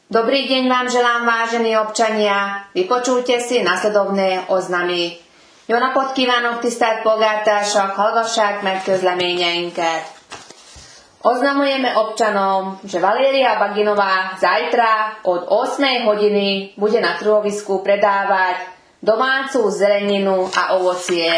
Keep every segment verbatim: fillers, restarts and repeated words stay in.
Dobrý deň vám želám, vážení občania. Vypočujte si nasledovné oznamy. Jó napot kívánok, tisztelt polgártársak, hallgassák meg közleményeinket. Oznamujeme občanom, že Valéria Baginová zajtra od ôsmej hodiny bude na trhovisku predávať domácu zeleninu a ovocie.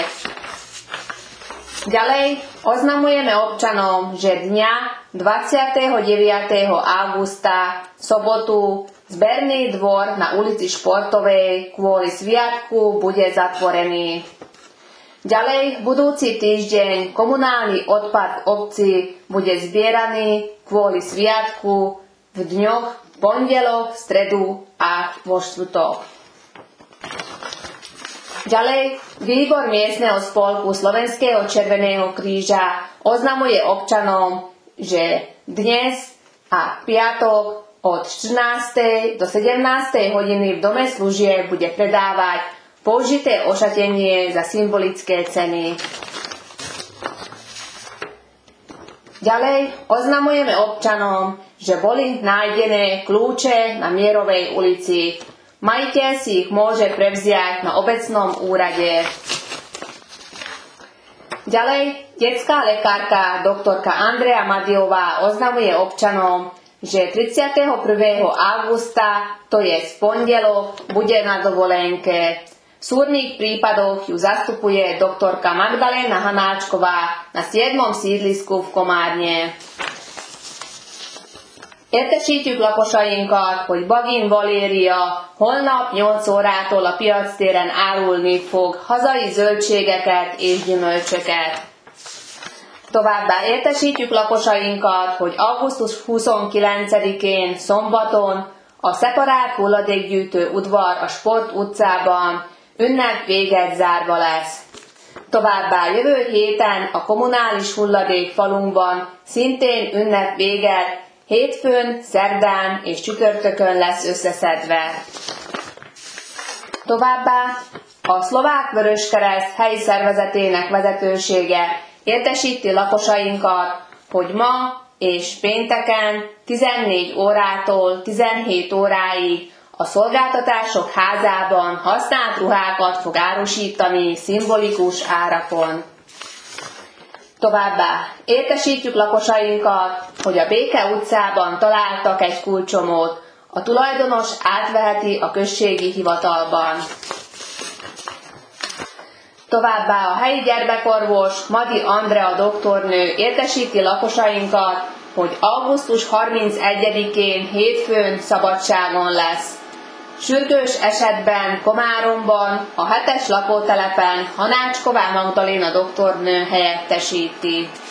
Ďalej oznamujeme občanom, že dňa dvadsiateho deviateho augusta v sobotu zberný dvor na ulici Športovej kvôli sviatku bude zatvorený. Ďalej budúci týždeň komunálny odpad v obci bude zbieraný kvôli sviatku v dňoch pondelok, stredu a vo štvrtok. Ďalej, výbor miestneho spolku Slovenského Červeného kríža oznamuje občanom, že dnes a piatok od štrnástej do sedemnástej hodiny v dome služieb bude predávať použité ošatenie za symbolické ceny. Ďalej oznamujeme občanom, že boli nájdené kľúče na Mierovej ulici. Majiteľ si ich môže prevziať na obecnom úrade. Ďalej, detská lekárka doktorka Andrea Madiová oznamuje občanom, že tridsiateho prvého augusta, to je v pondelok, bude na dovolenke. V súrnych prípadoch ju zastupuje doktorka Magdaléna Hanáčková na siedmom sídlisku v Komárne. Értesítjük lakosainkat, hogy Bagin Valéria holnap nyolc órától a piactéren árulni fog hazai zöldségeket és gyümölcsöket. Továbbá értesítjük lakosainkat, hogy augusztus huszonkilencedikén szombaton a szeparált hulladékgyűjtő udvar a Sport utcában ünnep véget zárva lesz. Továbbá jövő héten a kommunális hulladék falunkban szintén ünnep véget, hétfőn, szerdán és csütörtökön lesz összeszedve. Továbbá a Szlovák Vöröskereszt helyi szervezetének vezetősége értesíti lakosainkat, hogy ma és pénteken tizennégy órától tizenhét óráig a szolgáltatások házában használt ruhákat fog árusítani szimbolikus árakon. Továbbá értesítjük lakosainkat, hogy a Béke utcában találtak egy kulcsomót. A tulajdonos átveheti a községi hivatalban. Továbbá a helyi gyermekorvos Madi Andrea doktornő értesíti lakosainkat, hogy augusztus harmincegyedikén hétfőn szabadságon lesz. Sürgős esetben Komáromban, a hetes lakótelepen Hanácsková Magdaléna doktornő helyettesíti.